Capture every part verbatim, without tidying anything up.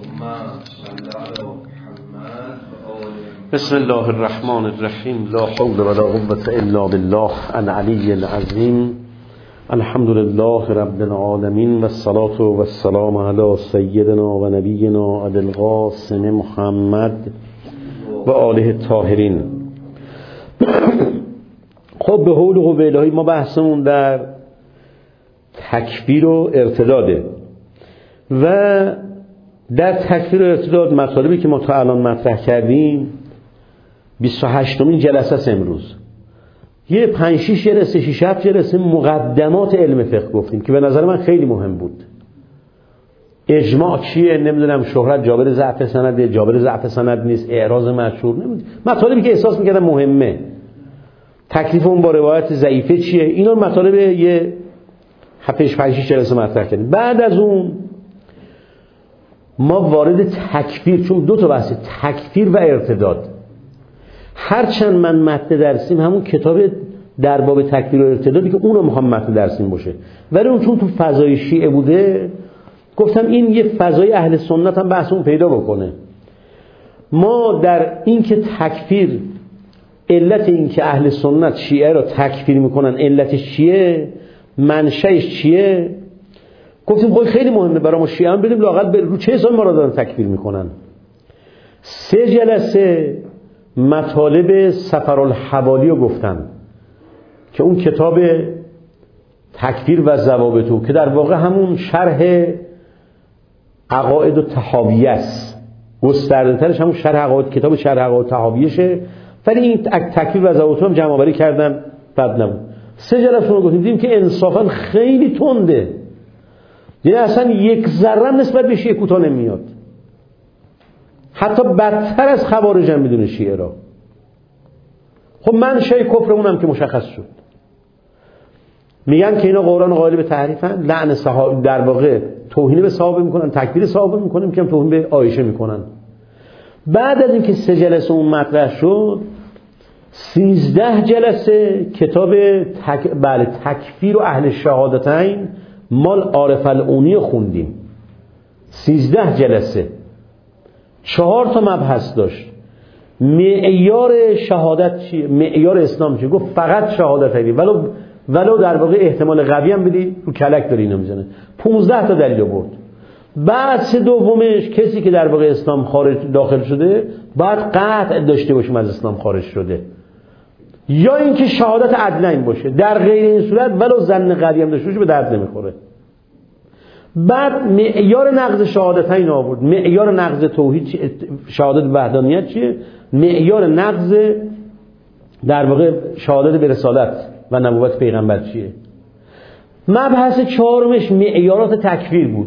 بسم الله الرحمن الرحیم. لا حول ولا قوة الا بالله العلی العظیم. الحمد لله رب العالمین و الصلاة و السلام علی سیدنا و نبینا ابی القاسم محمد و آله الطاهرین. خب به حول و قوه الهی ما بحثمون در تکفیر و ارتداده و در تکفیر و ارتداد مطالبی که ما تا الان مطرح کردیم بیست و هشتمین جلسه است. امروز یه پنج شش جلسه شش هفت جلسه مقدمات علم فقه گفتیم که به نظر من خیلی مهم بود. اجماع چیه؟ نمیدونم. شهرت جابر ضعف سند، جابر ضعف سند نیست، اعراض مشهور، نمیدونم. مطالبی که احساس می‌کردم مهمه. تکلیف اون با روایت ضعیفه چیه؟ اینا مطالب یه هفت پنج شش جلسه مطرح کردیم. بعد از اون ما وارد تکفیر، چون دو تا بحث تکفیر و ارتداد. هرچند من متن درسیم همون کتاب در باب تکفیر و ارتدادی که اونو میخوام متن درسیم باشه، ولی اون چون تو فضای شیعه بوده گفتم این یه فضای اهل سنت هم بحث اون پیدا بکنه. ما در این که تکفیر، علت این که اهل سنت شیعه رو تکفیر میکنن علتش چیه، منشأش چیه، گفتیم خب خیلی مهمه برای ما شیعه هم بدیم لااقل رو چه حسابی ما رو دارن تکفیر میکنن. سه جلسه مطالب سفرالحوالی رو گفتم که اون کتاب تکفیر و ضوابطو که در واقع همون شرح عقاید و طحاویه است، گسترده ترش همون شرح عقاید، کتاب شرح عقاید و طحاویه‌شه، ولی این تکفیر و ضوابطو هم جمع آوری کردم، بد نبود. سه جلسه رو گفتیم دیدیم که انصافا خیلی تنده، یعنی اصلا یک ذره نسبت به شیعه کوتاه نمیاد، حتی بدتر از خوارج هم میدونه شیعه را. خب من شیعه کفر اونم که مشخص شد، میگن که اینا قرآن قائل به تحریفن، لعن صحابه، در واقع توهین به صحابه میکنن، تکفیر صحابه میکنن، که هم توهین به عایشه میکنن. بعد از اینکه سه جلسه اون مطرح شد، سیزده جلسه کتاب تک... بله تکفیر و اهل شهادتین مال عارف العونی خوندیم. سیزده جلسه چهار تا مبحث داشت. معیار شهادت چیه؟ معیار اسلام چیه؟ گفت فقط شهادت هایی، ولو ولو در واقع احتمال قوی هم بدی رو کلک داره اینو میزنه. پانزده تا دلیل آورد. بعد سه دومش کسی که در واقع اسلام خارج داخل شده باید قطع داشته باشیم از اسلام خارج شده، یا اینکه شهادت عدلین باشه، در غیر این صورت ولو ظن قوی هم داشته باشه به درد نمیخوره. بعد معیار نقض شهادتین آورد. معیار نقض توحید چیه؟ شهادت وحدانیت چیه؟ معیار نقض در واقع شهادت به رسالت و نبوت پیغمبر چیه؟ مبحث چهارمش معیارات تکفیر بود.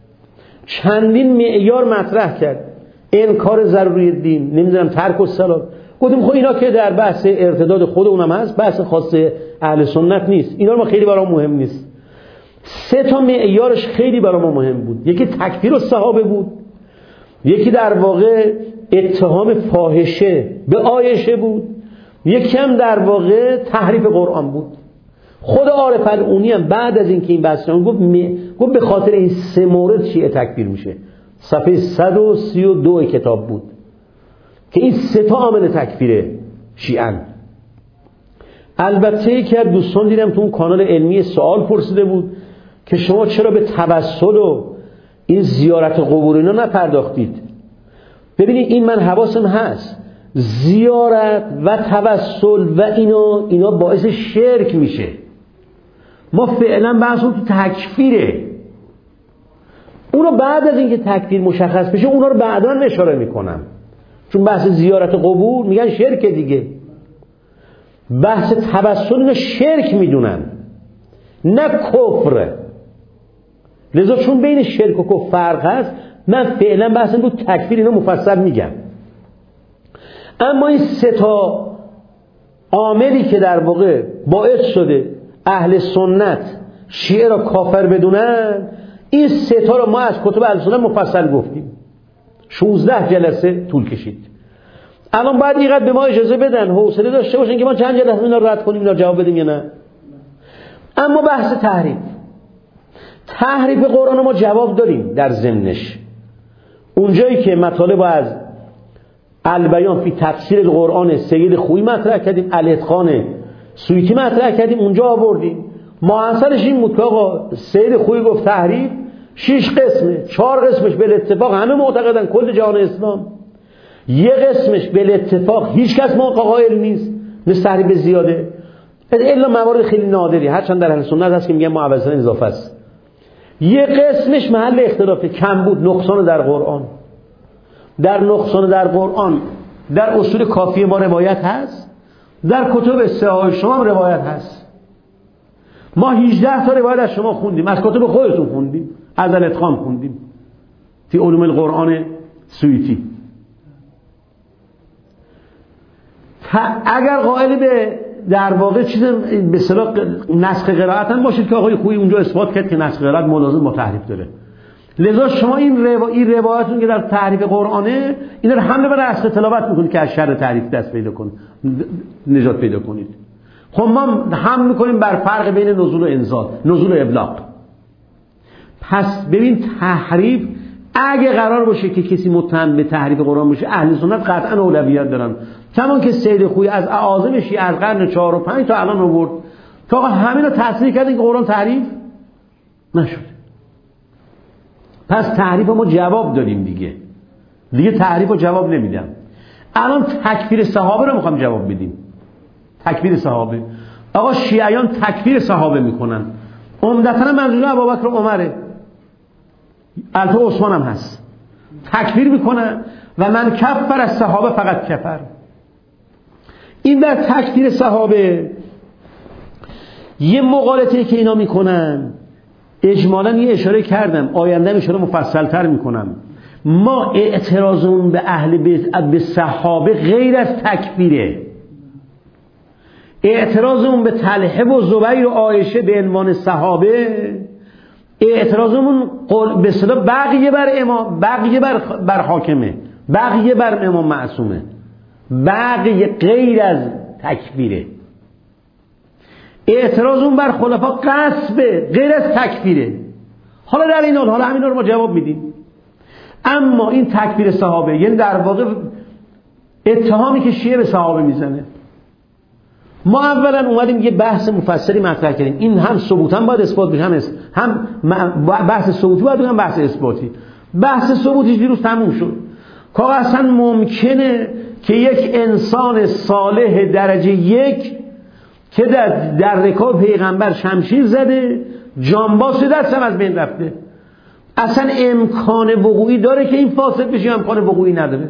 چندین معیار مطرح کرد. انکار ضروری دین، نمیدونم ترک الصلات. گفتیم خب اینا که در بحث ارتداد خود اونم هست، بحث خاص اهل سنت نیست، اینا ما خیلی برام مهم نیست. سه تا معیارش خیلی برای ما مهم بود. یکی تکفیر الصحابه بود، یکی در واقع اتهام فاحشه به عایشه بود، یکی هم در واقع تحریف قرآن بود. خود عارف العونی هم بعد از اینکه این بحث گفت می... گفت به خاطر این سه مورد شیعه تکفیر میشه. صفحه صد و سی و دو کتاب بود که این سه تا عامل تکفیر شیعه. البته یکی از دوستان دیدم تو اون کانال علمی سوال پرسیده بود که شما چرا به توسل و این زیارت قبور اینا نپرداختید. ببینید این من حواسم هست، زیارت و توسل و اینا اینا باعث شرک میشه. ما فعلا بحثمون تو تکفیره، اونو بعد از اینکه تکفیر مشخص بشه اونا رو بعدا اشاره میکنم، چون بحث زیارت قبور میگن شرک دیگه. بحث توسل اینا شرک میدونن نه کفر، لذا چون بین شرک و کفر فرق هست من فعلا بحثم رو تکفیر اینا مفصل میگم. اما این سه تا عاملی که در واقع باعث شده اهل سنت شیعه را کافر بدونن، این سه تا رو ما از کتب اهل سنت مفصل گفتیم. شانزده جلسه طول کشید. الان باید اینقدر به ما اجازه بدن، حوصله داشته باشن که ما چند جلسه اینا رد کنیم، اینا جواب بدیم یا نه. اما بحث تحریف تحریف قرآن ما جواب داریم در ضمنش. اونجایی که مطالب از البیان فی تفسیر القرآن سید خویی مطرح کردیم، الاتقان سیوطی مطرح کردیم، اونجا آوردیم. معنصرش این بود که آقا سید خویی گفت تحریف شش قسمه، چهار قسمش به اتفاق همه معتقدن کل جهان اسلام، یه قسمش به اتفاق هیچ کس قائل نیست، مثل تحریف زیاده، الا موارد خیلی نادری، هرچند در اهل سنت هست که میگن معوضاً اضافه است. یه قسمش محل اختلافه، کم بود، نقصان در قرآن. در نقصان در قرآن در اصول کافی ما روایت هست، در کتب صحاح شما هم روایت هست. ما هجده تا روایت از شما خوندیم، از کتب خودتون خوندیم، از الاتقان خوندیم فی علوم القرآن سیوطی. اگر قائل به در واقع چیز به اصطلاح نسخ قرائت هم باشید که آقای خویی اونجا اثبات کرد که نسخ قرائت ملازم با تحریف داره، لذا شما این روا... این روایتون که در تحریف قرآنه اینا رو حمله بر اصل تلاوت میکنید که از شر تحریف دست پیدا کنید، نجات پیدا کنید. خب ما هم میکنیم بر فرق بین نزول و انزال، نزول و ابلاغ. پس ببین تحریف اگه قرار باشه که کسی متهم به تحریف قرآن باشه، اهل سنت قطعا اولویت دارن. چون که سید خویی از اعاظم شیعه از قرن چهار و پنج تا الان آورد تا همین رو تصریح کردن که قرآن تحریف نشد. پس تحریف ما جواب داریم دیگه، دیگه تحریف رو جواب نمیدم. الان تکفیر صحابه رو میخوام جواب بدیم. تکفیر صحابه، آقا شیعیان تکفیر صحابه میکنن، عمدتاً منظور ابوبکر و عمره، البته عثمان هم هست، تکفیر میکنن و من کفر از صحابه فقط کفر. این در تکفیر صحابه یه مقالطه‌ای که اینا میکنن اجمالاً یه اشاره کردم، آینده اشاره مفصل‌تر میکنم. ما اعتراضمون به اهل بیت به صحابه غیر از تکفیره. اعتراضمون به طلحه و زبیر و عایشه به عنوان صحابه، اعتراضمون به اصطلاح بقیه بر امام، بقیه بر بر حاکمه، بقیه بر امام معصومه، بقیه غیر از تکفیره. اعتراضمون بر خلفا غصبه، غیر از تکفیره. حالا در این حال حالا همینا رو ما جواب میدیم. اما این تکفیر صحابه یعنی در واقع اتهامی که شیعه به صحابه میزنه. ما اولا اومدیم یه بحث مفصلی مطرح کردیم، این هم ثبوتا باید اثبات بشه، هم هم بحث ثبوتی باید هم بحث اثباتی. بحث ثبوتیش دیروز تموم شد که اصلا ممکنه که یک انسان صالح درجه یک که در, در رکاب پیغمبر شمشیر زده، جانباز دست هم از بین رفته، اصلا امکان وقوعی داره که این فاسد بشه، امکان وقوعی نداره.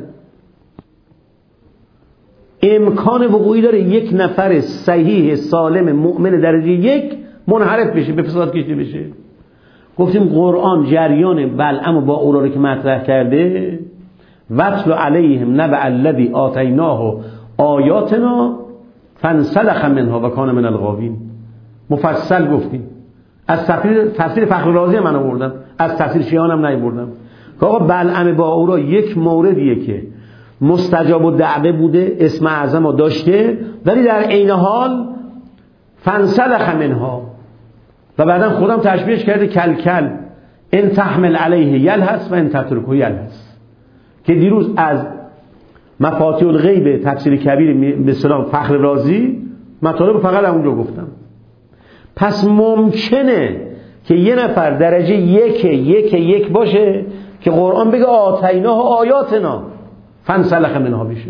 امکان وقوعی داره یک نفر صحیح سالم مؤمن درجه یک منحرف بشه، به فساد کشیده بشه. گفتیم قرآن جریان بلعم با اورا رو که مطرح کرده، وَاتْلُ عَلَيْهِمْ نَبَأَ الَّذِي آتَيْنَاهُ آیاتنا فانسلخ منها و کان من الغاوین. مفصل گفتیم. از تفسیر تفسیر فخر رازی من آوردم، از تفسیر شیعان هم نیاوردم که آقا بلعم با اورا یک موردیه که مستجاب الدعوه بوده، اسم اعظم رو داشته، ولی در عین حال فانسلخ منها و بعدا خودم تشبیهش کرده کل کل ان تحمل علیه یلهث و ان تترکه یلهث، که دیروز از مفاتیح الغیب تفسیر کبیر به اصطلاح فخر رازی مطالب فقط اونجا گفتم. پس ممکنه که یه نفر درجه یک یک یک باشه که قرآن بگه آتیناه آیاتنا فانسلخ منها بشه.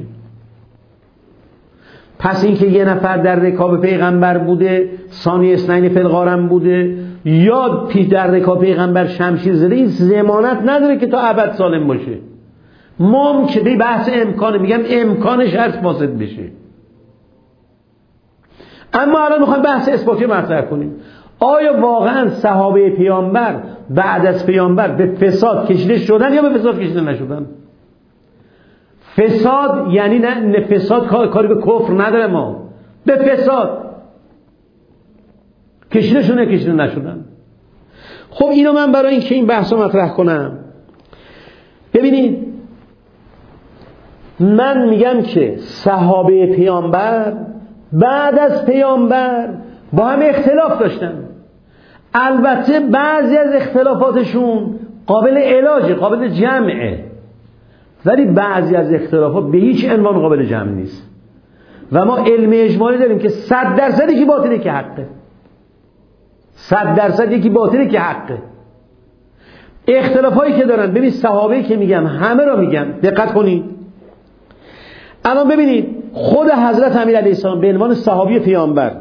پس این که یه نفر در رکاب پیغمبر بوده، ثانی اثنین فی الغارم بوده، یا پیش در رکاب پیغمبر شمشیر زده، این ضمانت نداره که تا ابد سالم باشه. ممکنه بحث امکانه، میگم امکانش هست فاسد بشه. اما الان میخوایم بحث اثباتی مطرح کنیم. آیا واقعا صحابه پیامبر بعد از پیامبر به فساد کشیده شدن یا به فساد کشیده نشدن؟ فساد یعنی نه فساد کاری به کفر نداره، ما به فساد کشیده شدن کشیده نشدن. خب اینو من برای اینکه این بحثو مطرح کنم، ببینید من میگم که صحابه پیامبر بعد از پیامبر با هم اختلاف داشتن. البته بعضی از اختلافاتشون قابل علاجه، قابل جمعه، ولی بعضی از اختلافات به هیچ عنوان قابل جمع نیست و ما علم اجمالی داریم که صد درصد یکی باطله که حقه، صد درصد یکی باطله که حقه. اختلافایی که دارن، ببین صحابه که میگم همه را میگم، دقت کنید. الان ببینید خود حضرت امیر علیه السلام به عنوان صحابی پیامبر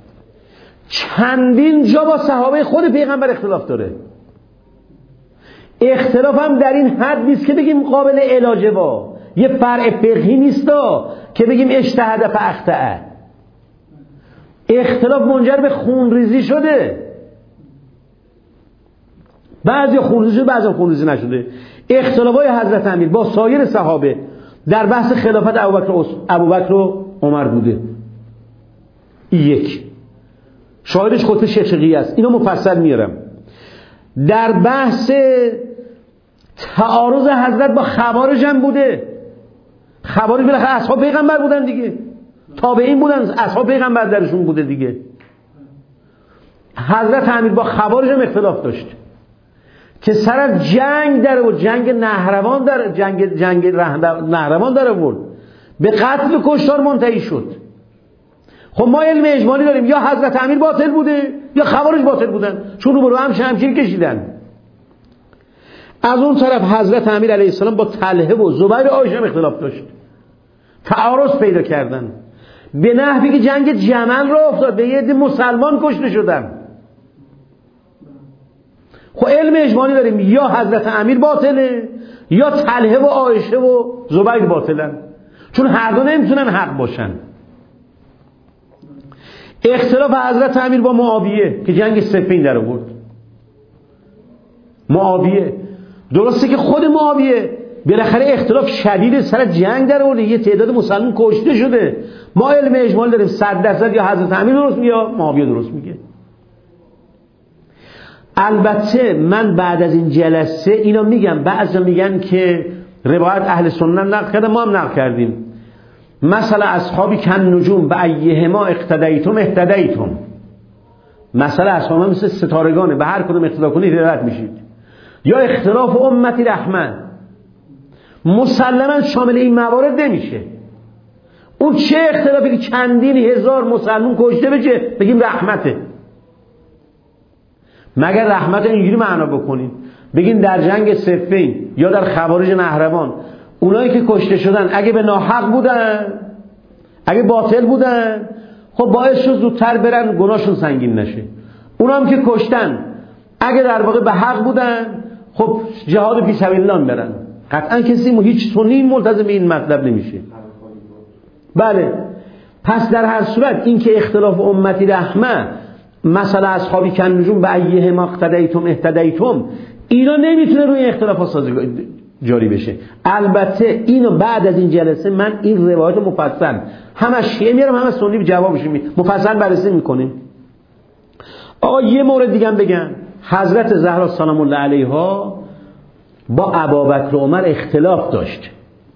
چندین جا با صحابه خود پیغمبر اختلاف داره. اختلاف هم در این حد نیست که بگیم قابل علاجه، با یه فرع فقهی نیست که بگیم اجتهد فاخطأ. اختلاف منجر به خونریزی شده، بعضی خونریزی شده بعضی خونریزی نشده. اختلافای حضرت امیر با سایر صحابه در بحث خلافت ابوبکر ابوبکر و عمر بوده. یک شاهدش خود شیخی است، اینو مفصل میارم. در بحث تعارض حضرت با خوارج هم بوده. خوارج بالاخره اصحاب پیغمبر بودن دیگه، تابعین بودن، اصحاب پیغمبر درشون بوده دیگه. حضرت امیر با خوارج هم اختلاف داشت که سر از جنگ در و جنگ نهروان در جنگ جنگ نهروان در آورد، به قتل و کشتار منتهی شد. خب ما علم اجمالی داریم، یا حضرت امیر باطل بوده یا خوارج باطل بودن، چون رو به رو هم شمشیر کشیدن. از اون طرف حضرت امیر علیه السلام با طلحه و زبیر و عایشه اختلاف داشت، تعارض پیدا کردن به نحوی که جنگ جمل را افتاد، به یه عده مسلمان کشته شدن. خب علم اجمالی داریم، یا حضرت امیر باطله یا طلحه و عایشه و زبیر باطلن، چون هر دو نمیتونن حق باشن. اختلاف حضرت امیر با معاویه که جنگ صفین در آورد. معاویه درسته که خود معاویه بالاخره اختلاف شدید سر جنگ در آورد، یه تعداد مسلمان کشته شده. ما علم اجمالی داریم صد درصد یا حضرت امیر درست میگه یا معاویه درست میگه. البته من بعد از این جلسه اینا میگم، بعضا میگن که روایت اهل سنت نقل کردن، ما هم نقل کردیم. مثلا اصحابی کن نجوم به ایهما اقتدیتم اهتدیتم، مثلا اصحاب مثل ستارگانه، به هر کدوم اقتدا کنید هدایت میشید. یا اختلاف امتی رحمت، مسلما شامل این موارد نمیشه. اون چه اختلافی که چندین هزار مسلمان کشته بشه بگیم رحمته؟ مگر رحمت اینجوری معنا بکنید بگین در جنگ صفین یا در خوارج نهروان اونایی که کشته شدن اگه به ناحق بودن، اگه باطل بودن، خب باعث شد زودتر برن گناهشون سنگین نشه. اونا هم که کشتن اگه در واقع به حق بودن، خب جهاد فی سبیل الله برن. قطعا کسی هیچ سنی ملتزم این مطلب نمیشه. بله، پس در هر صورت این که اختلاف امتی رحمه، مثلا اصحابی کن نجوم به ایهما اقتدیتم اهتدیتم، اینا نمیتونه روی اختلافات سازگاری جاری بشه. البته اینو بعد از این جلسه من این روایت مفصل هم از شیعه میارم هم از سنی جوابش میدم، مفصل بررسی میکنیم. آقا یه مورد دیگه هم بگم، حضرت زهرا سلام الله علیها با ابوبکر و عمر اختلاف داشت.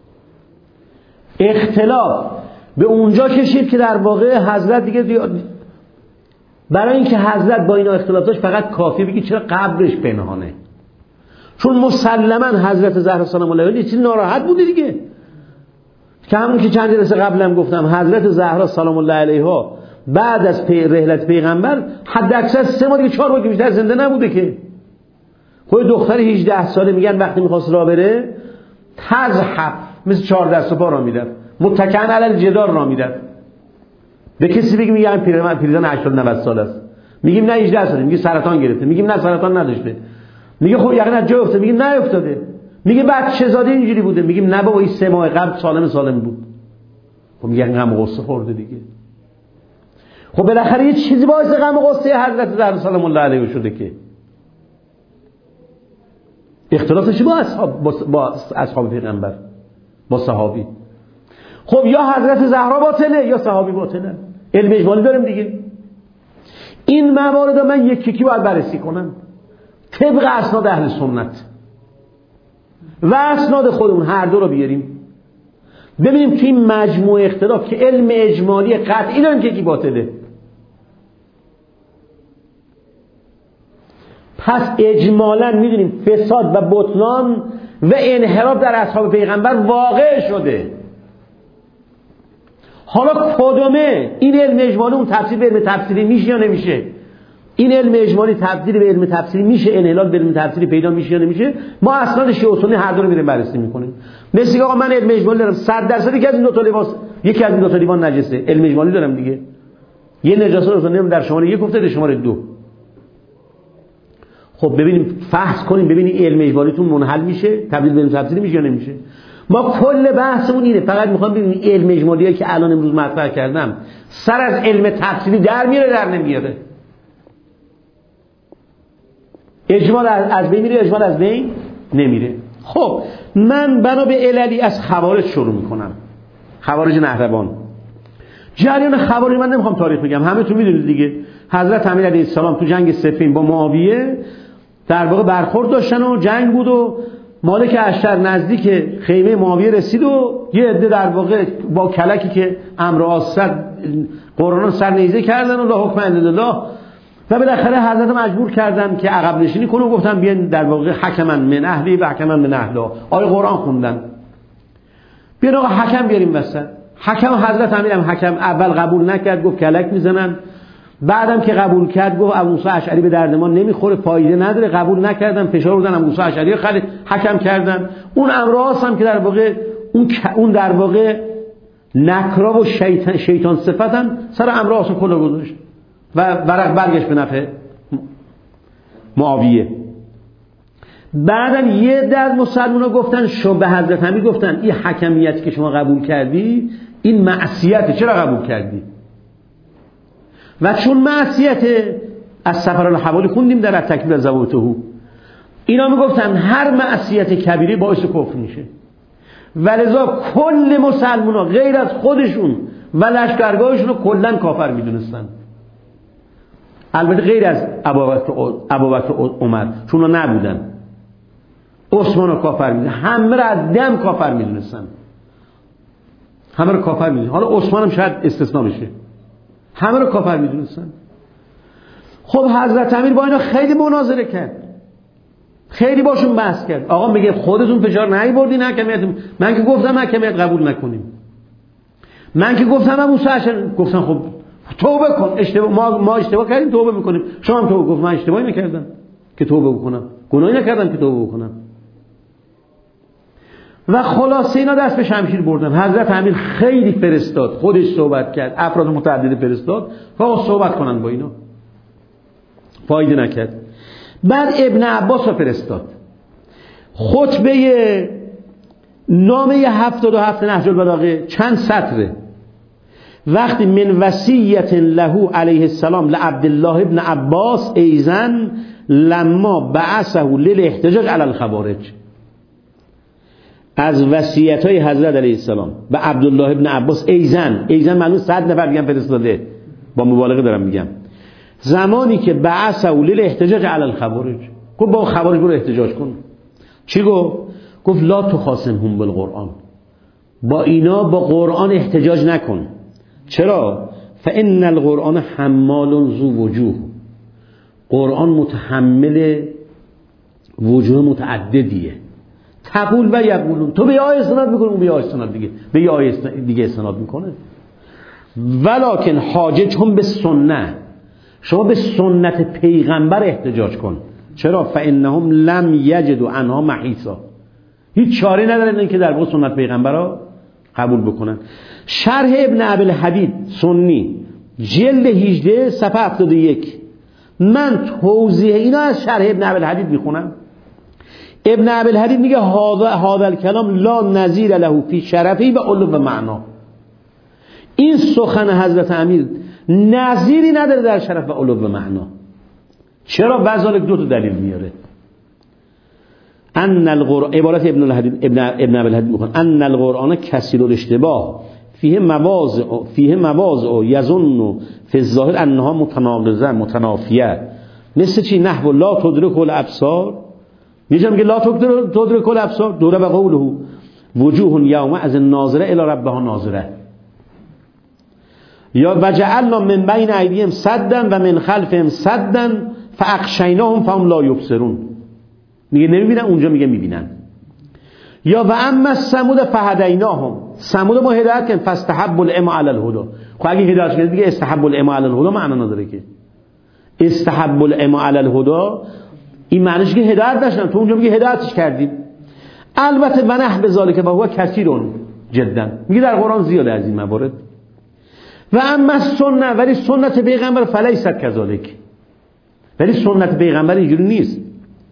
اختلاف به اونجا کشید که در واقع حضرت دیگه برای اینکه حضرت با اینا اختلاف داشت فقط کافی بگی چرا قبرش پنهانه، چون مسلما حضرت زهرا سلام الله علیها چیز ناراحت بوده دیگه، که همون که چند جلسه قبلم گفتم حضرت زهرا سلام الله علیها بعد از پی رحلت پیغمبر حد اکثر سه ماه دیگه چهار ماه که بیشتر زنده نبوده که. خود دختر هجده ساله میگن وقتی میخواست راه بره تزحف مثل چهار دست و پا راه میرفت، متکئا علی الجدار راه میرفت. به کسی بگیم میگن پیرزن پیرزن هشتاد نود ساله است، میگیم نه هجده ساله، میگه سرطان گرفته، میگیم نه سرطان نداشته، میگه خب یقینا از جا افتاده، میگیم نه افتاده، میگه بچه زاده اینجوری بوده، میگیم نه بابا این سه ماه قبل سالم سالم بود. خب میگن غم غصه خورده دیگه. خب بالاخره یه چیزی باعث غم غصه حضرت زهرا سلام الله علیها شده که اختلافش با اصحاب با اصحاب پیغمبر با صحابی. خب یا حضرت زهرا باطله یا صحابی باطله، علم اجمالی داریم دیگه. این موارد من یکی یکی باید بررسی کنم طبق اسناد اهل سنت و اسناد خودمون، هر دو رو بیاریم ببینیم که این مجموعه اختلاف که علم اجمالی قطعی داریم که یکی باطله. پس اجمالا میدونیم فساد و بطلان و انحراف در اصحاب پیغمبر واقع شده. حالا کدومه؟ این علم اجمالی اون تفسیر به علم تفسیری میشه یا نمیشه؟ این علم اجمالی تبدیل به علم تفسیری میشه، انحلال به علم تفسیری پیدا میشه یا نمیشه؟ ما اسناد شیعه و سنی هر دو رو میریم بررسی میکنیم. مثل آقا من علم اجمالی دارم صد درصد یکی از این دو تا لباس، یکی از این دو تا لیوان نجسه، علم اجمالی دارم دیگه. یه نجاست رو در شماره یک گفته، در شماره دو. خب ببینیم فحص کنیم ببینیم علم اجمالیتون منحل میشه، تبدیل به علم تفسیری میشه یا نمیشه. ما کل بحثمون اینه، فقط میخوام ببینیم علم اجمالیایی که الان امروز مطرح کردم سر از علم تفسیری در میاره در نمیاره. اجمال از بین میره، اجمال از بین نمیره. خب من بنا به عللی از خوارج شروع میکنم. خوارج نهروان. جریان خوارج من نمیخوام تاریخ بگم، همه تو میدونید دیگه. حضرت امیر علیه السلام تو جنگ صفین با معاویه در واقع برخورد داشتن و جنگ بود و مالک اشتر نزدیک خیمه معاویه رسید و یه عده در واقع با کلکی که امر آسد قرآن سر نیزه کردن و لا حکم الا الله و بالاخره حضرت مجبور کردن که عقب نشینی کنه و گفتن بیان در واقع حکمن من اهلی و حکمن من اهلا. آیه قرآن خوندن. بیان آقا حکم بیاریم وسط. حکم حضرت امیر هم حکم اول قبول نکرد، گفت کلک میزنن. بعدم که قبول کرد گفت ابو موسی اشعری به درد ما نمیخوره، فایده نداره، قبول نکردن، فشار آوردن ابو موسی اشعری خیلی حکم کردن. اون امراض هم که در واقع اون اون در واقع نکرا و شیطان شیطان صفتن سر امراض کلا گذاشت و ورق برگشت به نفع معاویه. بعدم یه در مسلمونا گفتن شب به حضرت امیر گفتن این حکمیت که شما قبول کردی این معصیته، چرا قبول کردی؟ و چون معصیته از سفر الحوالی خوندیم در تکبیر زواتهو اینا میگفتن هر معصیت کبیره باعث کفر میشه، ولذا کل مسلمونا غیر از خودشون و لشکرگاهشون رو کلا کافر میدونستن، البته غیر از ابوبکر عمر چون نبودن. عثمان رو کافر میدونن، همه رو از دم کافر میدونستن، همه رو کافر میدونن. حالا عثمان هم شاید استثناء بشه، همه رو کافر میدونستن. خب حضرت امیر با اینا خیلی مناظره کرد، خیلی باشون بحث کرد. آقا میگه خودتون فشار نیاوردین حکمیت، من که گفتم حکمیت قبول نکنیم، من که گفتم ابو موسی گفتن خب توبه کن، اشتباه ما ما اشتباه کردیم توبه میکنیم. شما هم توبه گفت من اشتباهی نکردم که توبه بکنم، گناهی نکردم که توبه بکنم. و خلاصه اینا دست به شمشیر بردن. حضرت امیر خیلی فرستاد، خودش صحبت کرد، افراد متعدد فرستاد تا صحبت کنن با اینا، فایده نکرد. بعد ابن عباس رو فرستاد، خطبه نامه هفتاد و هفت نهج البلاغه چند سطره. وقتی من وصیت له علیه السلام لعبدالله ابن عباس ایزن لما بعثه للاحتجاج علی الخوارج، از وصیت‌های حضرت علیه السلام به عبدالله ابن عباس ایزن، ایزن معنی صد نفر میگن فرستاده، با مبالغه دارم میگم، زمانی که بعثه للاحتجاج علی الخوارج، گفت با خوارج برو احتجاج کن. چی گفت؟ گفت لا تخاصمهم بالقرآن، با اینا با قرآن احتجاج نکن. چرا؟ فان القرآن حمال ذو وجوه، قرآن متحمل وجوه متعددیه. تقول و یقولون، تو به یه آیه استناد میکنه، اون به یه آیه استناد دیگه به یه آیه دیگه استناد میکنه. ولکن حاججهم به سنت، شما به سنت پیغمبر احتجاج کن. چرا؟ فانهم لم یجدوا عنها محیصا، هیچ چاره ندارن اینکه در واقع سنت پیغمبر را قبول بکنن. شرح ابن ابوالحدید سنی جلد هجده صفحه هفتاد و یک، من توضیح اینا از شرح ابن ابوالحدید میخونم. ابن ابوالحدید میگه هذا الکلام لا نظیر له فی شرفی و علو و معنا، این سخن حضرت امیر نظیری نداره در شرف و علو و معنا. چرا؟ وذالک دو تا دلیل میاره. ان القرآن، عبارت ابن الحدید ابن ابن ابوالحدید میگه ان القرآن کثیر الاشتباه فیه مواضع فیه مواضع یظن فی الظاهر انها متناقضه متنافیه، مثل چی؟ نحو لا تدرک الابصار، میگم که لا تدرک الابصار دوره به قوله وجوه یوم از ناظره الی ربها ناظره، یا وجعلنا من بین ایدیهم سدا و من خلفهم سدا فاغشیناهم فهم لا یبصرون، میگه نمیبینن، اونجا میگه میبینن. یا و اما ثمود فهدیناهم، ثمود ما هدایت کردیم فاستحبوا العمی علی الهدی. خب اگه هدایت کردید دیگه استحبوا العمی علی الهدی معنا نداره که. استحبوا العمی علی الهدی این معنیش که هدایت نشدن، تو اونجا میگه هدایتش کردیم. البته بنح بذالک و هو کثیر جدا، میگه در قرآن زیاده از این موارد. و اما سنت، ولی سنت پیغمبر فلیست کذالک، ولی سنت پیغمبر اینجوری نیست.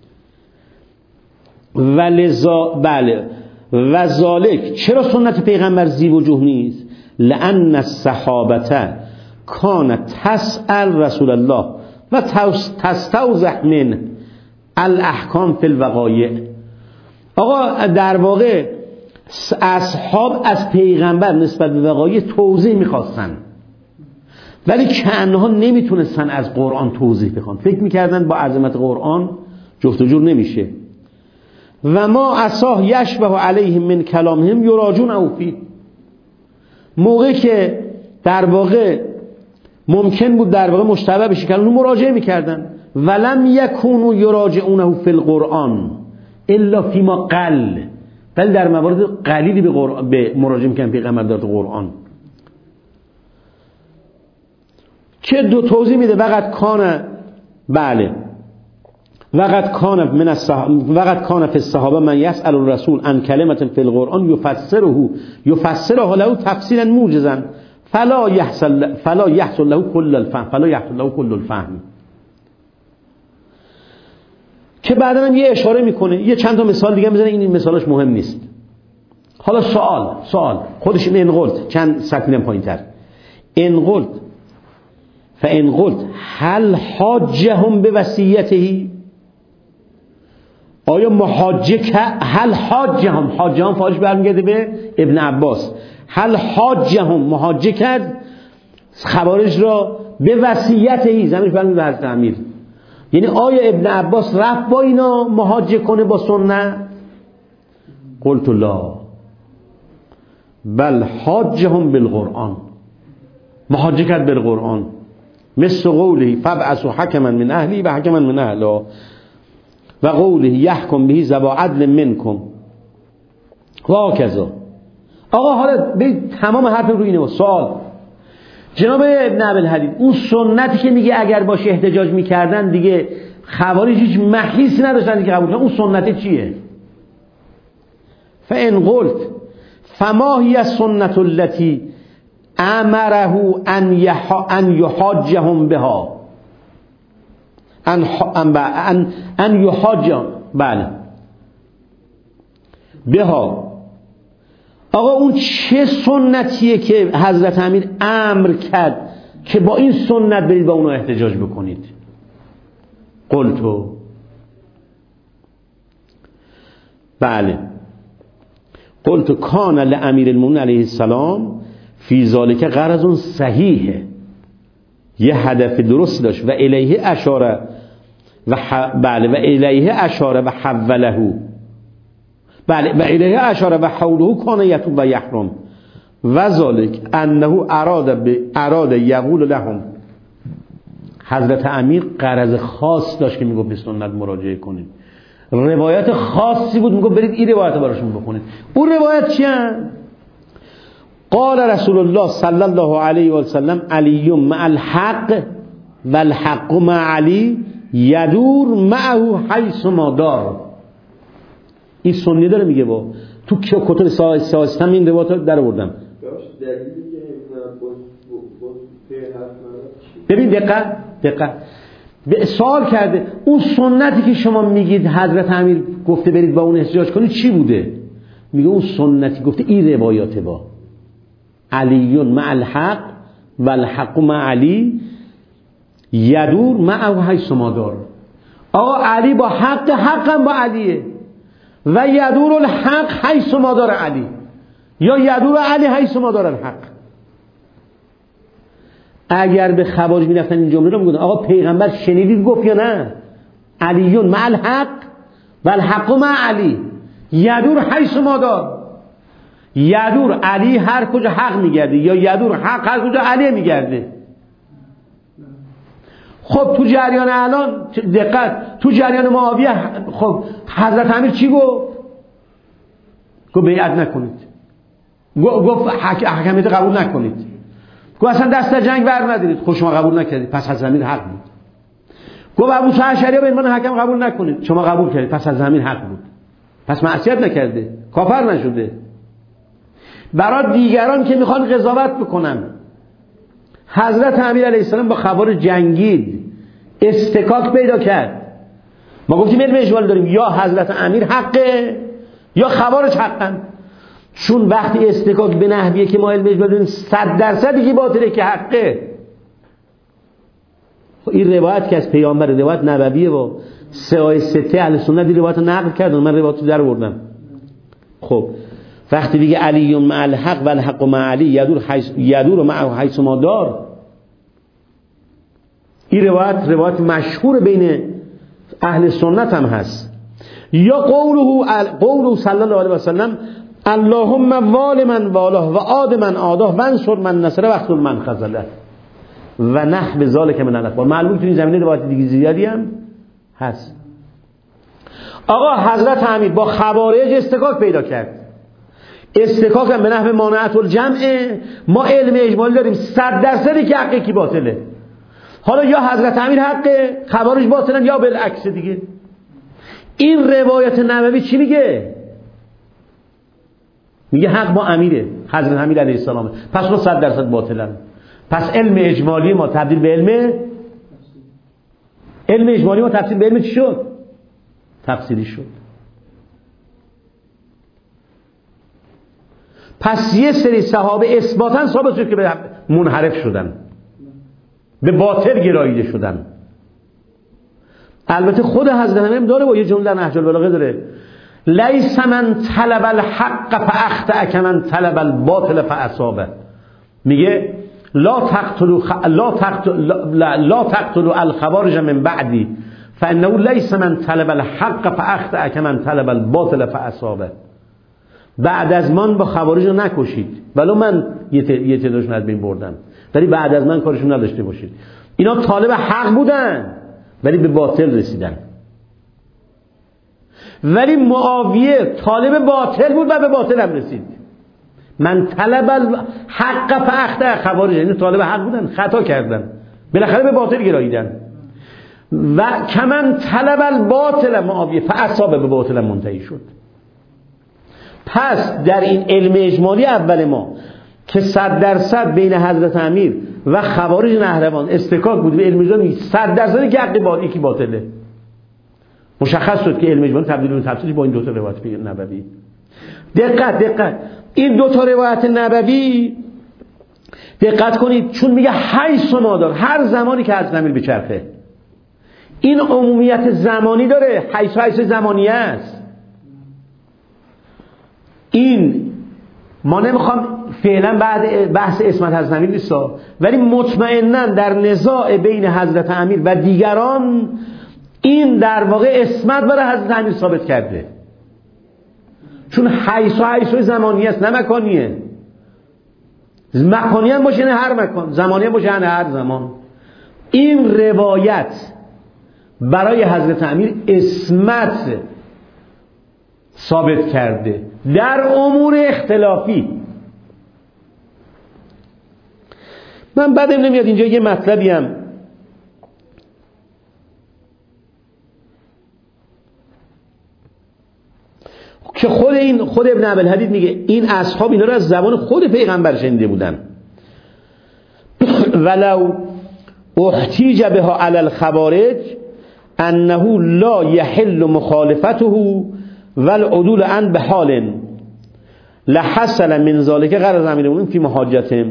ولذا بله و ذالک، چرا سنت پیغمبر زی وجوه نیست؟ لأن الصحابه کان تسأل رسول الله و تستوضح من الاحکام فی الوقایع. آقا در واقع اصحاب از پیغمبر نسبت به وقایع توضیح میخواستن، ولی که انها نمیتونستن از قرآن توضیح بخوان، فکر میکردن با عظمت قرآن جفت و جور نمیشه. و ما اصاه یشبه علیهم من کلامهم یراجون او فی، موقعی که در واقع ممکن بود در واقع مشتبه بشه کلام مراجعه میکردن. ولم یکونوا یراجعونه فی القرآن الا فیما قل، ولی در موارد قلیلی به, قرآن به مراجعه میکنن پیغمبر در قرآن. که دو توضیح میده وقت کان بله وقت کان من الصحابه وقت کان فی الصحابه من یسأل الرسول عن کلمه فی القرآن یفسره یفسره له تفسیرا موجزا فلا یحصل فلا یحصل له كل الفهم فلا یحصل له كل الفهم. که بعدا هم یه اشاره میکنه، یه چند تا مثال دیگه میزنه، این مثالش مهم نیست. حالا سوال سوال خودش این قلت چند سطر پایینتر، این قلت فان قلت هل حاجهم بوصیته، آیا محاجه که هل حاجهم، حاجهم فارش برمیگرده به ابن عباس، هل حاجهم محاجه کرد خوارج را به وصیته، زمینش برمیگرده به حضرت امیر، یعنی آیا ابن عباس رفت با اینا محاجه کنه با سنت؟ قلت لا بل حاجهم بالقرآن، محاجه کرد بالقرآن، مثل قوله فابعثوا حکما من اهلی و حکما من اهلها و قوله یحکم به ذو عدل منکم و هکذا. آقا حالا به تمام حرف رو اینه. سوال جناب ابن ابوالحدید، اون سنتی که میگه اگر باشه احتجاج میکردن دیگه خوارج هیچ محیصی نداشتن که قبول کنن، اون سنت چیه؟ فان قلت فما هی السنت التي امره ان ان یحاجهم بها ان ان ان یحاجهم بله بها. آقا اون چه سنتیه که حضرت امیر امر کرد که با این سنت برید با اونو احتجاج بکنید؟ قلتو بله قلتو کان لامیر المؤمنین علیه السلام فی ذالک غرض صحیح، یه هدف درست داشت و الیه اشاره و ح... بله و الیه اشاره و حوله بله و الیه اشاره و حوله کان یتوب و یحرم و ذالک انه اراد به اراد یقول لهم، حضرت امیر غرض خاص داشت که میگفت به سنت مراجعه کنید، روایت خاصی بود میگفت برید این روایت براشون بخونید. اون روایت چیه؟ قال رسول الله صلی الله علیه و سلم علی مع الحق و الحق مع علی یدور معه حیث ما دار. این سنی داره میگه، با تو کتب سیاستم این روایت در آوردم. ببین دقت دقت سوال کرده اون سنتی که شما میگید حضرت امیر گفته برید با اون احتجاج کنید چی بوده؟ میگه اون سنتی گفته این روایات با علی مع الحق و الحق مع علی یدور معه حیث ما دار. آقا علی با حق، حقم با علیه و یدور الحق حیث ما دار علی، یا یدور علی حیث ما دار الحق. اگر به خوارج میرفتن این جمله رو میگفتن آقا پیغمبر شنیدید گفت یا نه؟ علی مع الحق و الحق مع علی یدور حیث ما دار. یدور علی هر کجا حق میگرده یا یدور حق هر کجا علی میگرده. خب تو جریان الان دقت، تو جریان معاویه خب حضرت امیر چی گفت؟ گفت بیعت نکنید، گفت حکمیت قبول نکنید، گفت اصلا دست در جنگ بر ندارید، خود شما قبول نکردید پس از زمین حق بود. گفت ابو موسی اشعری به عنوان حکم قبول نکنید، شما قبول کردید پس از زمین حق بود، پس معصیت نکرده، کافر نشده. برای دیگران که میخوان قضاوت بکنن، حضرت امیر علیه السلام با خوارج جنگید، استکاک پیدا کرد. ما گفتیم علم اجمالی داریم، یا حضرت امیر حقه یا خوارج حقن. چون وقتی استکاک به نحویه که ما علم اجمالی داریم صد درصدی که باطله که حقه. این روایت که از پیامبر، روایت نبویه و سه سته اهل سنت روایت نقل کردن، من روایت رو در آوردم. خب وقتی دیگه علی مع الحق و الحق مع علی یدور حیث یدور مع حیث ما دار، این روایت روایت مشهور بین اهل سنت هم هست. یا قوله قوله صلی الله علیه و سلم اللهم وال من والاه و عاد من عاداه و انصر من نصره و اخذل من خذله و نحو ذلک من الاخبار. معلومه تو این زمینه روایت دیگه زیادی هم هست. آقا حضرت امیر با خوارج استکاک پیدا کرد، استکاک هم به نحو مانعت الجمع. ما علم اجمالی داریم صد درصدی که حقی کی باطله. حالا یا حضرت امیر حقه خوارج باطلن یا بالعکس دیگه. این روایت نبوی چی میگه؟ میگه حق با امیره، حضرت امیر علیه السلام، پس ما صد درصد باطلن. پس علم اجمالی ما تبدیل به علم علم اجمالی ما تبدیل به علم چی شد؟ تفسیری شد. پس یه سری صحابه اثباتاً ثابت شد که به منحرف شدن، به باطل گراییده شدن. البته خود حضرت امام داره با یه جمله نهج البلاغه داره، لیس من طلب الحق فاخطأ کمن طلب الباطل فاصابه. میگه لا تقتلوا خ... لا تقتلوا لا, لا تقتلوا الخوارج من بعدی فانه لیس من طلب الحق فاخطأ کمن طلب الباطل فاصابه. بعد از من با خوارج رو نکشید، ولو من یه تعدادشون از بین بردم، ولی بعد از من کارشون نداشته باشید. اینا طالب حق بودن ولی به باطل رسیدن. ولی معاویه طالب باطل بود و به باطل هم رسید. من طلب الحق فاخطأ خوارج، یعنی طالب حق بودن خطا کردن، بالاخره به باطل گراییدن. و کمن طلب الباطل معاویه فاصاب، به باطل منتهی شد. پس در این علم اجمالی اول ما که صد درصد بین حضرت امیر و خوارج نهروان استکاک بود، به علم اجمالی صد درصد که حق باطل یکی باطله. مشخص شد که علم اجمالی تبدیل به تفسیر با این دو تا روایت نبوی. دقت دقت این دو تا روایت نبوی دقت کنید، چون میگه حیث ما دار، هر زمانی که از زمین بچرخه. این عمومیت زمانی داره، حیث حیث زمانی است. این ما نمیخوام فعلا بعد بحث اسمت از زمین نیست، ولی مطمئناً در نزاع بین حضرت امیر و دیگران این در واقع اسمت برای حضرت امیر ثابت کرده، چون حیث و حیث زمانی است نه مکانیه. مکانی هم باشه نه هر مکان، زمانی هم باشه نه هر زمان. این روایت برای حضرت امیر اسمت ثابت کرده در امور اختلافی. من بعدم نمیاد اینجا یه مطلبی هم که خود این خود ابن ابوالحدید میگه این اصحاب اینا رو از زبان خود پیغمبر شنیده بودن. ولو احتیج بها علی الخوارج انه لا يحل مخالفته والعدول عن بحال لحصل من ذلك غرض امرهم فی محاجتهم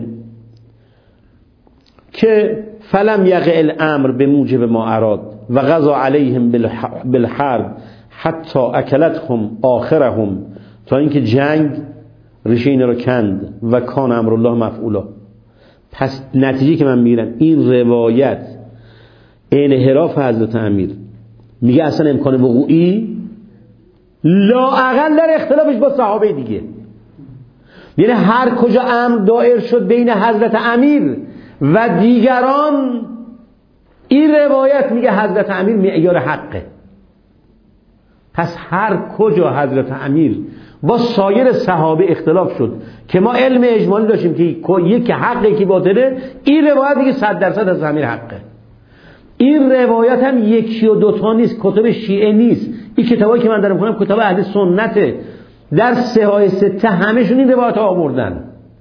که فلم یقع الامر بموجب ما اراد و غزا علیهم بالحرب حتی اکلتهم آخرهم، تا اینکه جنگ ریشه اینا رو کند و کان امر الله مفعولا. پس نتیجه که من میگیرم این روایت انحراف حضرت امیر میگه اصلا امکان وقوعی لااقل در اختلافش با صحابه دیگه، یعنی هر کجا امر دایر شد بین حضرت امیر و دیگران، این روایت میگه حضرت امیر معیار حقه. پس هر کجا حضرت امیر با سایر صحابه اختلاف شد که ما علم اجمالی داشتیم که یک حقه که باطله، این روایت دیگه صد درصد از امیر حقه. این روایت هم یکی و دوتا نیست، کتب شیعه نیست، این کتابایی که من دارم می‌خونم کتاب اهل سنته، در سه های سته همشون این روایت ها آوردن.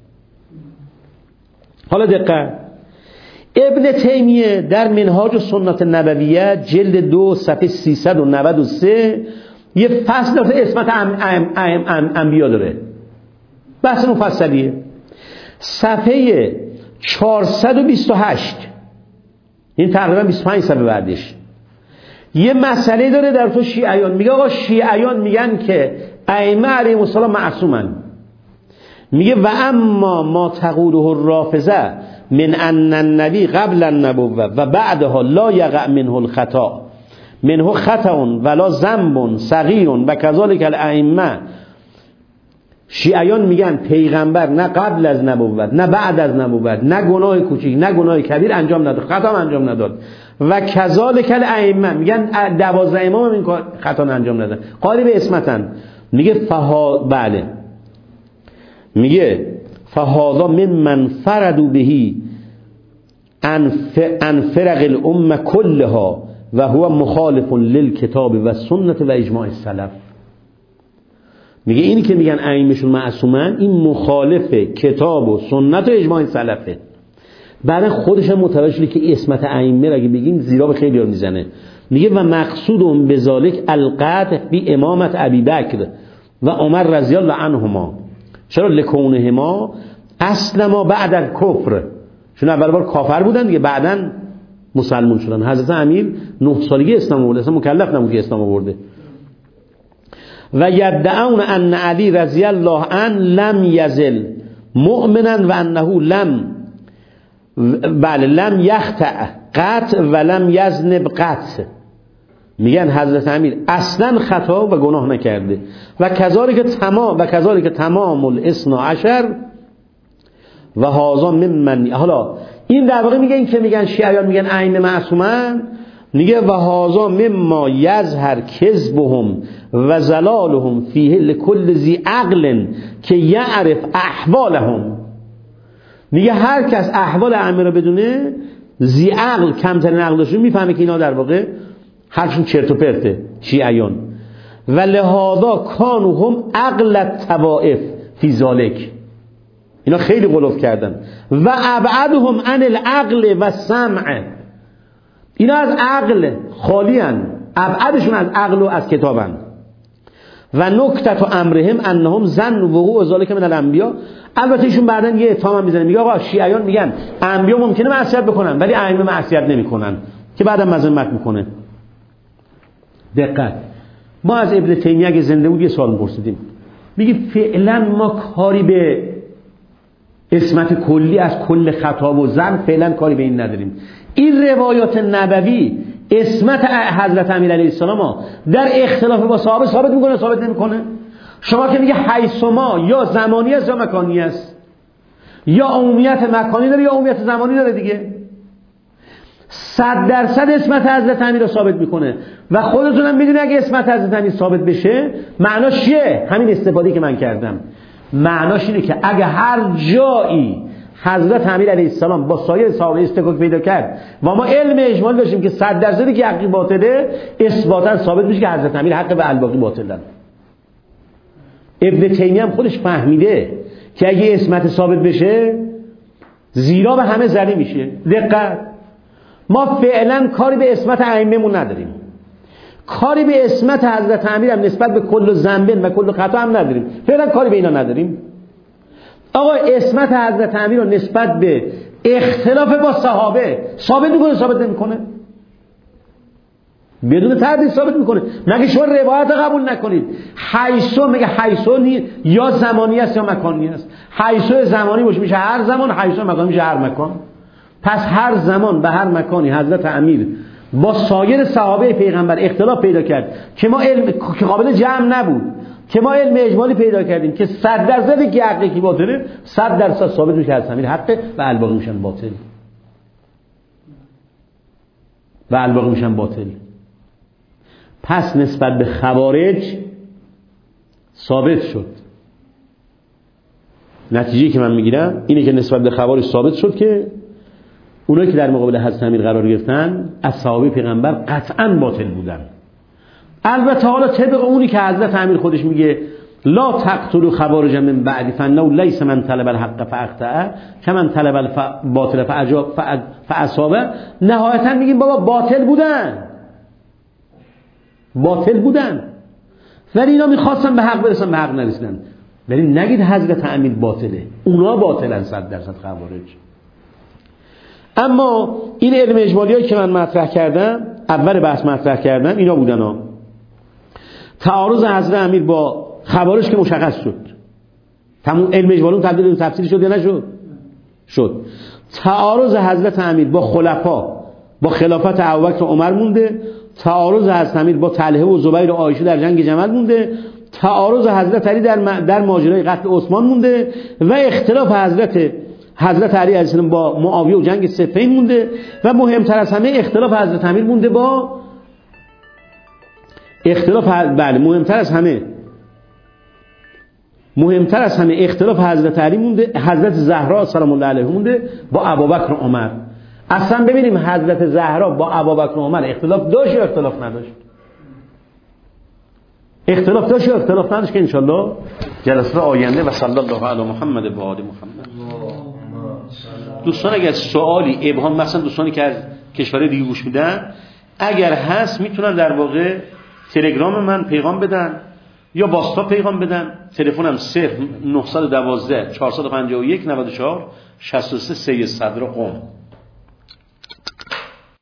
حالا دقت، ابن تیمیه در منهاج سنت نبویه جلد دو صفحه سیصد و نود و سه یه فصل داره اسمت انبیا داره، بحث مفصلیه. صفحه چهارصد و بیست و هشت، این تقریبا بیست و پنج صفحه بعدش یه مسئله داره در تو شیعیان. میگه آقا شیعیان میگن که ائمه علیهم السلام معصومن. میگه و اما ما تقوله الرافضه من ان النبی قبل النبوه و بعدها لا یقع منه الخطا منه خطا ولا ذنب صغیر و کذالک الائمه. شیعیان میگن پیغمبر نه قبل از نبوت نه بعد از نبوت نه گناه کوچیک نه گناه کبیر انجام نداد، خطا انجام نداد. و کذالک الائمه میگن دوازده امام این خطا انجام ندادن، قائل به اسمتن. میگه فها بله میگه فهذا ممن فردوا بهی ان فرق الامه كلها و هو مخالف للکتاب و سنت و اجماع السلف. میگه اینی که میگن ائمهشون معصومن این مخالف کتاب و سنت و اجماع سلفه. بعد خودش هم متوجه شده که اسمت ائمه اگه بگیم زیرا به خیلی ها میزنه. میگه و مقصودهم بذالک القطع بی امامت ابی بکر و عمر رضی الله عنهما. چرا؟ لکونهما اسلما بعد الکفر، چون اول بار کافر بودن دیگه، بعدن مسلمان شدن. حضرت امیر نه سالگی اسلام آورده، اصلا مکلف نبود که اسلام آورده. و یدعون ان علی رضی الله عنه لم یزل مؤمنا و انه لم بله لم یخطأ قط و لم یذنب قط. میگن حضرت امیر اصلا خطا و گناه نکرده. و کذالک تمام و کذالک تمام الاثنا عشر و هذا ممن. حالا این در واقع میگه این که میگن شیعیان میگن ائمه معصومن، میگه و هذا مما یظهر کذبهم و زلالهم فیه لكل ذی عقل که یعرف احوالهم. میگه هر کس احوال ائمه رو بدونه، ذی عقل کمترین عقلشون میفهمه که اینا در واقع حرفشون چرت و پرته شیعیان. و لهذا کانوا هم عقل الطوائف فی ذلک، اینا خیلی غلو کردن. و ابعدهم عن العقل و السمع، اینا از عقل خالی هن، ابعدشون از عقل و از کتابن. و نکته تو امرهم انهم ظن وقوع ذلک من الانبیا. البته ایشون بعدن یه اتهام هم میزنه، میگه آقا شیعیان میگن انبیا ممکنه معصیت بکنن ولی ائمه معصیت نمیکنن، که بعدم مذمت میکنه. دقت، ما از ابن تیمیه اگه زنده بود یه سوال می‌پرسیدیم، میگه فعلا ما کاری به اسمت کلی از کل خطا و ذنب فعلا کاری به این نداریم. این روایات نبوی اسمت حضرت امیر علیه السلام در اختلاف با صحابه ثابت میکنه ثابت نمیکنه؟ شما که میگه حیثما یا زمانی است یا مکانی است، یا عمومیت مکانی داره یا عمومیت زمانی داره دیگه. صد درصد اسمت حضرت امیر رو ثابت میکنه و خودتون هم میدونید اگه اسمت حضرت امیر ثابت بشه معناش چیه؟ همین استفاده که من کردم. معناش اینه که اگه هر جایی حضرت امیر علیه السلام با سایر صحابه استکاک پیدا کرد و ما علم اجمالی داشتیم که صد درصدی که حقی باطله، اثباتا ثابت میشه که حضرت امیر حق و الباقی باطلن. ابن تیمیه هم خودش فهمیده که اگه اسمت ثابت بشه زیرا به همه زده میشه. دقت، ما فعلا کاری به اسمت ائمه‌مون نداریم، کاری به اسمت حضرت امیر هم نسبت به کل ذنب و کل خطا هم نداریم، فعلا کاری به اینا نداریم. آقا اسمت حضرت امیر رو نسبت به اختلاف با صحابه ثابت میکنه ثابت نمیکنه؟ بدون تردید ثابت میکنه. مگه شما روایت قبول نکنید؟ حیثو میگه حیثو یا زمانی است یا مکانی است. حیثو زمانی باشه میشه هر زمان، حیثو مکانی میشه هر مکان. پس هر زمان به هر مکانی حضرت امیر با سایر صحابه پیغمبر اختلاف پیدا کرد که ما علم که قابل جمع نبود، که ما علم اجمالی پیدا کردیم که صد درصد که حقی که باطله، صد درصد ثابت میشه از امیر حقه و الباقی میشن باطل و الباقی میشن باطل. پس نسبت به خوارج ثابت شد. نتیجه که من میگیرم اینه که نسبت به خوارج ثابت شد که اونایی که در مقابل حضرت امیر قرار گرفتن از صحابه پیغمبر قطعاً باطل بودن. البته حالا طبق اونی که حضرت امیر خودش میگه لا تقتلوا خوارج من بعد فانه لیس من طلب الحق فاقطع كمن طلب الباطل فاجاب فاصاب، نهایتا میگیم بابا باطل بودن، باطل بودن، ولی اینا میخواستن به حق برسن، به حق نرسیدن. ولی نگید حضرت امیر باطله، اونا باطلن صد درصد خوارج. اما این علم اجمالیایی که من مطرح کردم، اول بحث مطرح کردم، اینا بودن ها. تعارض حضرت امیر با خوارج که مشخص شد، تمام علم اجمالی تبدیل به تفصیل شد یا نشد؟ شد. تعارض حضرت امیر با خلفا، با خلافت ابوبکر و عمر مونده. تعارض حضرت امیر با طلحه و زبیر و عایشه در جنگ جمل مونده. تعارض حضرت علی در در ماجرای قتل عثمان مونده و اختلاف حضرت حضرت علی علیه السلام با معاویه و جنگ صفین مونده و مهمتر از همه اختلاف حضرت امیر مونده با اختلاف بله مهمتر از همه مهمتر از همه اختلاف حضرت علی مونده، حضرت زهرا سلام الله علیها مونده با ابوبکر و عمر. اصلا ببینیم حضرت زهرا با ابوبکر و عمر اختلاف داشت یا اختلاف نداشت؟ اختلاف داشت یا اختلاف نداشت؟ که انشالله جلسه آینده و صلی الله علی محمد و آل محمد. دوستان اگر سوالی ابهام، مثلا دوستانی که از کشور دیگه گوش میدن، اگر هست میتونن در واقع تلگرام من پیغام بدن یا واسطا پیغام بدن. تلفنم صفر نه یک دو چهار پنج یک نه چهار شصت و سه سید صدر قم.